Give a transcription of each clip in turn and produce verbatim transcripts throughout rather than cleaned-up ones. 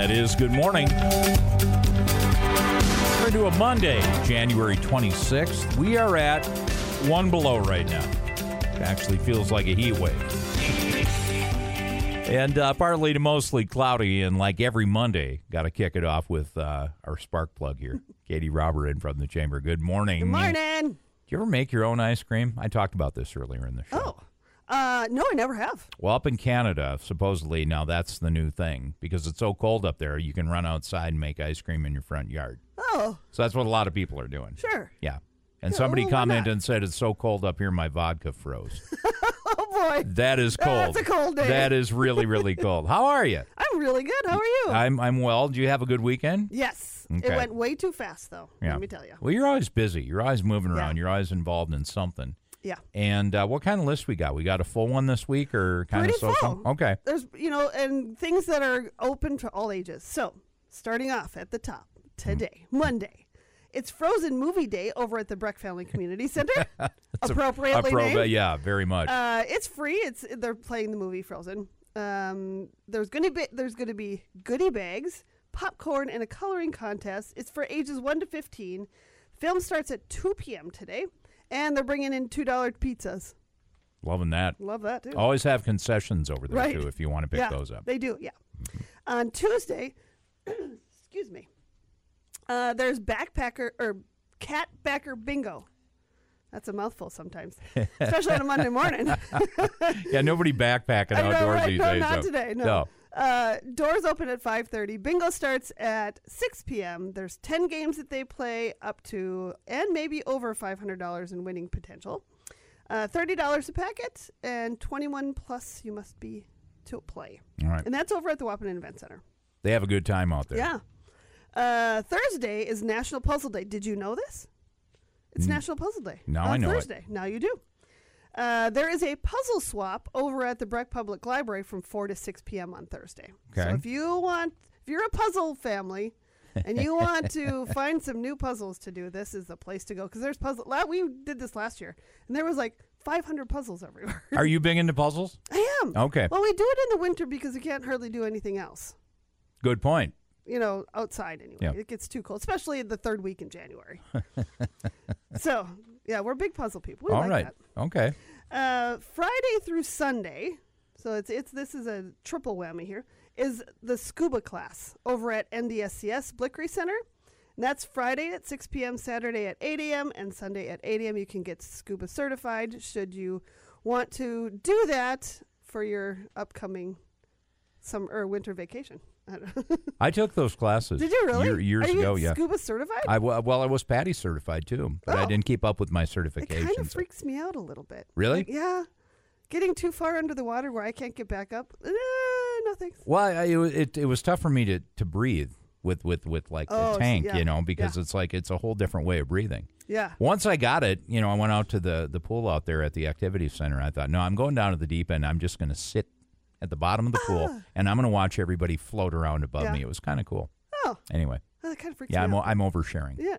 That is good morning. We're into a Monday, January twenty-sixth. We are at one below right now. It actually feels like a heat wave. And uh, partly to mostly cloudy, and like every Monday, got to kick it off with uh, our spark plug here. Katie Robert in from the Chamber. Good morning. Good morning. Do you ever make your own ice cream? I talked about this earlier in the show. Oh, uh, no, I never have. Well, up in Canada, supposedly now that's the new thing. Because it's so cold up there, you can run outside and make ice cream in your front yard. Oh. So that's what a lot of people are doing. Sure. Yeah. And Yeah, somebody well, why commented not? and said, it's so cold up here, my vodka froze. Oh, boy. That is cold. That's a cold day. That is really, really cold. How are you? I'm really good. How are you? I'm I'm well. Did you have a good weekend? yes. Okay. It went way too fast, though. Yeah. Let me tell you. Well, you're always busy. You're always moving Yeah. around. You're always involved in something. Yeah. And uh, what kind of list we got? We got a full one this week or kind Pretty of social? full. Okay. There's, you know, and things that are open to all ages. So, starting off at the top today, Monday, it's Frozen Movie Day over at the Breck Family Community Center. Appropriately Appro- named. Yeah, very much. Uh, it's free. It's they're playing the movie Frozen. Um, there's gonna be there's gonna be goodie bags, popcorn, and a coloring contest. It's for ages one to fifteen. Film starts at two p.m. today, and they're bringing in two dollar pizzas. Loving that. Love that too. Always have concessions over there, Right. too, if you want to pick yeah, those up. they do. Yeah. On Tuesday, excuse me. Uh, there's backpacker or catbacker bingo. That's a mouthful sometimes, especially on a Monday morning. Yeah, nobody backpacking I know, outdoors right? these No, days. not so- today. No. No. Uh, doors open at five thirty. Bingo starts at six p.m. There's ten games that they play up to and maybe over five hundred dollars in winning potential. Uh, thirty dollars a packet and twenty-one plus you must be to play. All right. And that's over at the Wappinan Event Center. They have a good time out there. Yeah. Uh, Thursday is National Puzzle Day. Did you know this? It's Mm. National Puzzle Day. Now on I know it. Thursday. Now you do. Uh, there is a puzzle swap over at the Breck Public Library from four to six p.m. on Thursday. Okay. So if you want, if you're a puzzle family and you want to find some new puzzles to do, this is the place to go. Because there's puzzle. la- We did this last year, and there was like five hundred puzzles everywhere. Are you big into puzzles? I am. Okay. Well, we do it in the winter because we can't hardly do anything else. Good point. You know, outside anyway. Yeah. It gets too cold, especially the third week in January. So, yeah, we're big puzzle people. We All like right. that. Okay. Uh, Friday through Sunday, so it's it's this is a triple whammy here, is the scuba class over at N D S C S Blickery Center. And that's Friday at six p.m., Saturday at eight a.m., and Sunday at eight a.m. You can get scuba certified should you want to do that for your upcoming summer or winter vacation. I don't know. I took those classes. Did you really? year- years Are you ago, yeah. scuba certified? I, wa- well, I was PADI certified, too, but I Oh. didn't keep up with my It certifications. kind of freaks me out a little bit. Really? Like, yeah. Getting too far under the water where I can't get back up. Uh, no thanks. Well, I, it, wa- it it was tough for me to, to breathe with, with, with like Oh, a so- tank, yeah, you know, because yeah. it's like it's a whole different way of breathing. Yeah. Once I got it, you know, I went out to the, the pool out there at the activity center. I thought, no, I'm going down to the deep end. I'm just going to sit at the bottom of the pool, and I'm going to watch everybody float around above Ah. Yeah. me. It was kind of cool. Oh, Anyway, that kind of freaks yeah, me I'm, o- out. I'm oversharing. Yeah.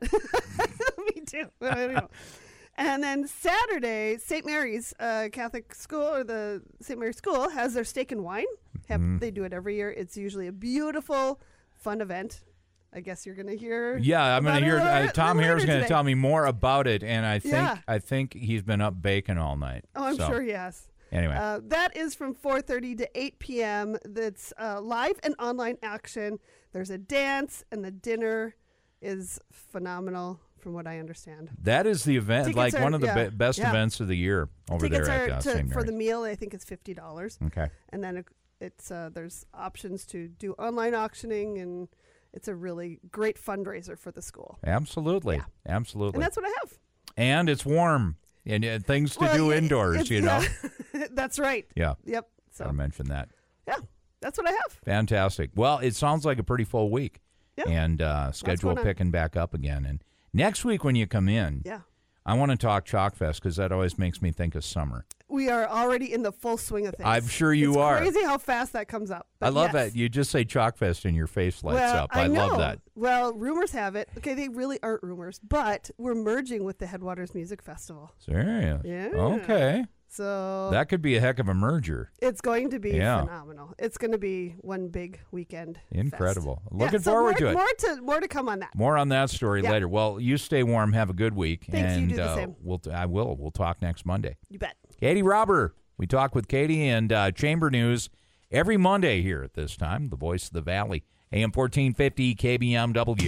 Me too. I don't know. And then Saturday, Saint Mary's uh, Catholic School or the Saint Mary's School has their steak and wine. Have, Mm-hmm. They do it every year. It's usually a beautiful, fun event. I guess you're going to hear. Yeah, I'm going about to it hear. a little Uh, bit- Tom little Hare's later going to today. tell me more about it, and I think Yeah. I think he's been up baking all night. Oh, I'm So, sure he has. Anyway, Uh, that is from four thirty to eight p.m. That's uh, live and online action. There's a dance, and the dinner is phenomenal, from what I understand. that is the event, tickets like are- one of the yeah, be- best yeah. events of the year over Tickets there are at uh, to, Saint for the Mary's. meal. I think it's fifty dollars, Okay. and then it, it's uh, there's options to do online auctioning, and it's a really great fundraiser for the school. Absolutely. Yeah. Absolutely. And that's what I have. And it's warm and uh, things to Well, do y- indoors, it's- you know. yeah. That's right. Yeah. Yep. Gotta So mention that. yeah, that's what I have. Fantastic. Well, it sounds like a pretty full week. Yeah. And uh, schedule going on. picking back up again. And next week when you come in, Yeah. I want to talk Chalk Fest because that always makes me think of summer. We are already in the full swing of things. I'm sure you it's are. Crazy how fast that comes up. I But love yes. that. You just say Chalk Fest and your face lights well, up. I, know. love that. Well, rumors have it. Okay, they really aren't rumors, but we're merging with the Headwaters Music Festival. Serious. Yeah. Okay. So That could be a heck of a merger. it's going to be Yeah. phenomenal. It's going to be one big weekend. Incredible. fest. Looking Yeah, so forward more, to it. More to more to come on that. More on that story Yeah. later. Well, you stay warm. Have a good week. Thanks, you and do the uh, same. we'll t- I will. We'll talk next Monday. You bet. Katie Robber. We talk with Katie and uh, Chamber News every Monday here at this time. The Voice of the Valley. A M fourteen fifty K B M W.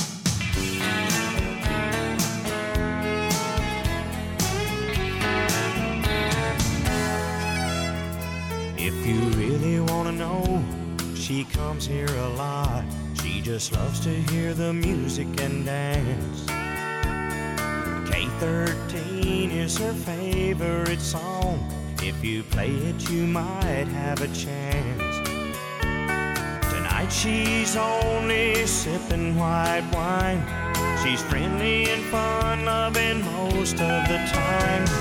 If you really want to know, she comes here a lot. She just loves to hear the music and dance. K thirteen is her favorite song. If you play it, you might have a chance. Tonight she's only sipping white wine. She's friendly and fun-loving most of the time.